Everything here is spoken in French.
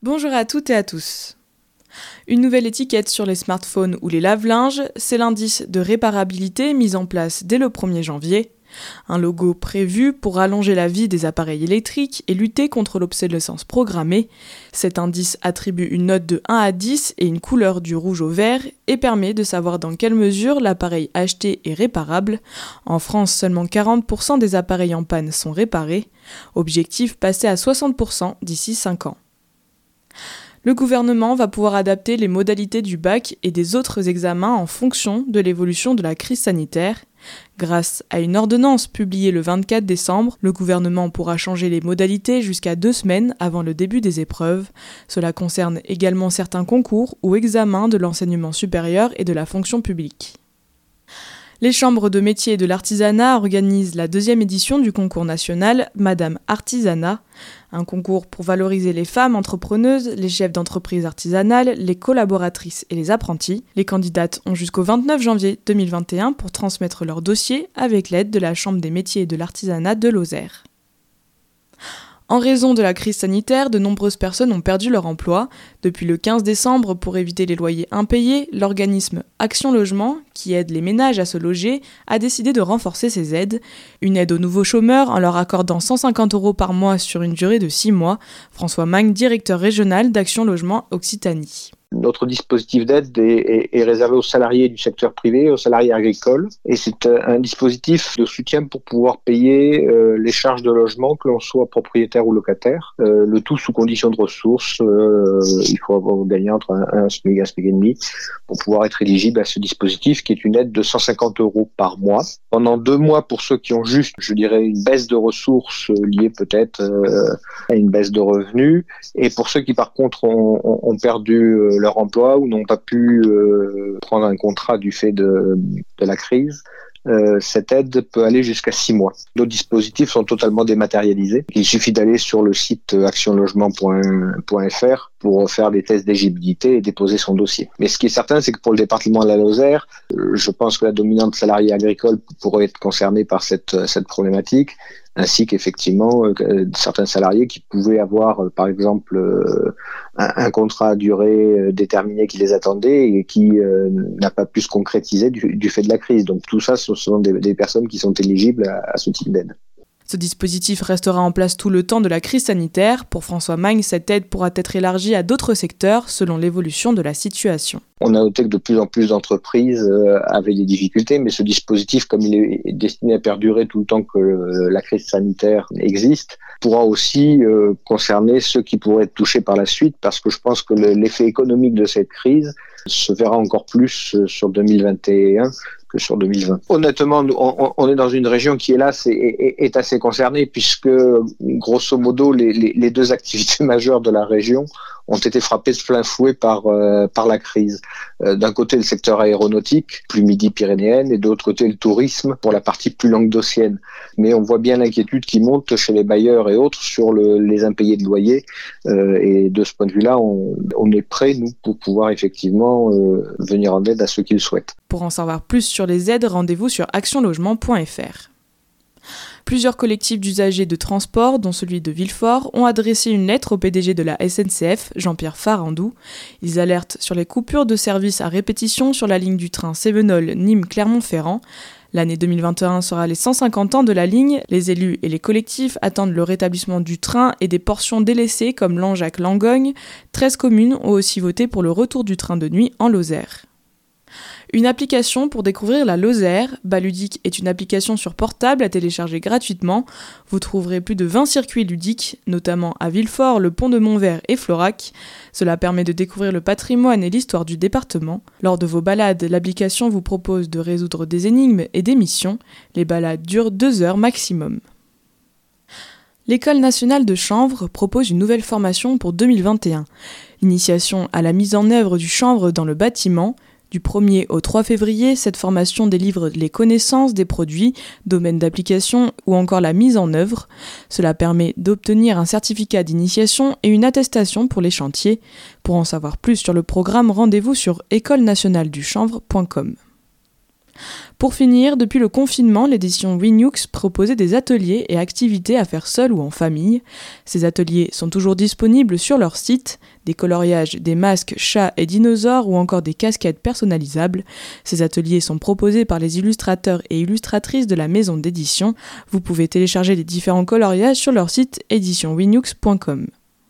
Bonjour à toutes et à tous. Une nouvelle étiquette sur les smartphones ou les lave-linges, c'est l'indice de réparabilité mis en place dès le 1er janvier. Un logo prévu pour allonger la vie des appareils électriques et lutter contre l'obsolescence programmée. Cet indice attribue une note de 1 à 10 et une couleur du rouge au vert et permet de savoir dans quelle mesure l'appareil acheté est réparable. En France, seulement 40% des appareils en panne sont réparés. Objectif passer à 60% d'ici 5 ans. Le gouvernement va pouvoir adapter les modalités du bac et des autres examens en fonction de l'évolution de la crise sanitaire. Grâce à une ordonnance publiée le 24 décembre, le gouvernement pourra changer les modalités jusqu'à 2 semaines avant le début des épreuves. Cela concerne également certains concours ou examens de l'enseignement supérieur et de la fonction publique. Les chambres de métiers et de l'artisanat organisent la 2e édition du concours national Madame Artisanat, un concours pour valoriser les femmes entrepreneuses, les chefs d'entreprise artisanales, les collaboratrices et les apprentis. Les candidates ont jusqu'au 29 janvier 2021 pour transmettre leur dossier avec l'aide de la Chambre des métiers et de l'artisanat de Lozère. En raison de la crise sanitaire, de nombreuses personnes ont perdu leur emploi. Depuis le 15 décembre, pour éviter les loyers impayés, l'organisme Action Logement, qui aide les ménages à se loger, a décidé de renforcer ces aides. Une aide aux nouveaux chômeurs en leur accordant 150 € par mois sur une durée de 6 mois. François Magne, directeur régional d'Action Logement Occitanie. Notre dispositif d'aide est réservé aux salariés du secteur privé, aux salariés agricoles. Et c'est un dispositif de soutien pour pouvoir payer les charges de logement, que l'on soit propriétaire ou locataire. Le tout sous condition de ressources. Il faut avoir gagné entre un SMIC et un SMIC et demi pour pouvoir être éligible à ce dispositif, qui est une aide de 150 € par mois. Pendant 2 mois, pour ceux qui ont juste, une baisse de ressources liée peut-être à une baisse de revenus. Et pour ceux qui, par contre, ont perdu leur emploi ou n'ont pas pu prendre un contrat du fait de la crise, cette aide peut aller jusqu'à 6 mois. Nos dispositifs sont totalement dématérialisés. Il suffit d'aller sur le site actionlogement.fr pour faire des tests d'éligibilité et déposer son dossier. Mais ce qui est certain, c'est que pour le département de la Lozère, je pense que la dominante salariée agricole pourrait être concernée par cette problématique, ainsi qu'effectivement certains salariés qui pouvaient avoir, par exemple, un contrat à durée déterminée qui les attendait et qui n'a pas pu se concrétiser du fait de la crise. Donc tout ça, ce sont des personnes qui sont éligibles à ce type d'aide. Ce dispositif restera en place tout le temps de la crise sanitaire. Pour François Magne, cette aide pourra être élargie à d'autres secteurs selon l'évolution de la situation. On a noté que de plus en plus d'entreprises avaient des difficultés, mais ce dispositif, comme il est destiné à perdurer tout le temps que la crise sanitaire existe, pourra aussi concerner ceux qui pourraient être touchés par la suite, parce que je pense que l'effet économique de cette crise se verra encore plus sur 2021 que sur 2020. Honnêtement, on est dans une région qui, hélas, est assez concernée, puisque, grosso modo, les 2 activités majeures de la région ont été frappées de plein fouet par la crise. D'un côté, le secteur aéronautique, plus midi-pyrénéenne, et de l'autre côté, le tourisme, pour la partie plus languedocienne. Mais on voit bien l'inquiétude qui monte chez les bailleurs et autres sur les impayés de loyer. Et de ce point de vue-là, on est prêts, nous, pour pouvoir effectivement venir en aide à ceux qui le souhaitent. Pour en savoir plus sur les aides, rendez-vous sur actionlogement.fr. Plusieurs collectifs d'usagers de transport, dont celui de Villefort, ont adressé une lettre au PDG de la SNCF, Jean-Pierre Farandou. Ils alertent sur les coupures de service à répétition sur la ligne du train Cévenol-Nîmes-Clermont-Ferrand. L'année 2021 sera les 150 ans de la ligne. Les élus et les collectifs attendent le rétablissement du train et des portions délaissées comme Langeac-Langogne. 13 communes ont aussi voté pour le retour du train de nuit en Lozère. Une application pour découvrir la Lozère. Baludique est une application sur portable à télécharger gratuitement. Vous trouverez plus de 20 circuits ludiques, notamment à Villefort, le pont de Montvert et Florac. Cela permet de découvrir le patrimoine et l'histoire du département. Lors de vos balades, l'application vous propose de résoudre des énigmes et des missions. Les balades durent 2 heures maximum. L'École nationale de chanvre propose une nouvelle formation pour 2021. L'initiation à la mise en œuvre du chanvre dans le bâtiment. Du 1er au 3 février, cette formation délivre les connaissances des produits, domaines d'application ou encore la mise en œuvre. Cela permet d'obtenir un certificat d'initiation et une attestation pour les chantiers. Pour en savoir plus sur le programme, rendez-vous sur écolenationaledechanvre.com. Pour finir, depuis le confinement, l'édition Winux proposait des ateliers et activités à faire seul ou en famille. Ces ateliers sont toujours disponibles sur leur site, des coloriages, des masques, chats et dinosaures ou encore des casquettes personnalisables. Ces ateliers sont proposés par les illustrateurs et illustratrices de la maison d'édition. Vous pouvez télécharger les différents coloriages sur leur site éditionwinux.com.